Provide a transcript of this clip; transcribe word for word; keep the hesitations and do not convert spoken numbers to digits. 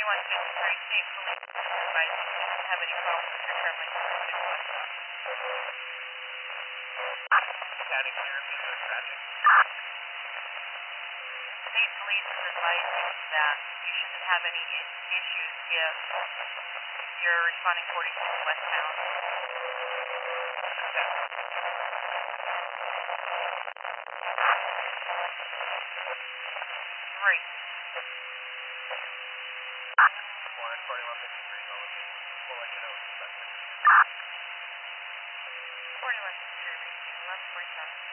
forty-one fifty-three, state police is advising you don't have any problems if you're traveling through six westbound. County clear, visual traffic. State police is advising that you shouldn't have any I- issues if you're responding forty-six westbound. Okay. Great. One forty-one fifty-three, I'll let you, we'll let you know. forty-one fifty-three, repeat, eleven forty-seven.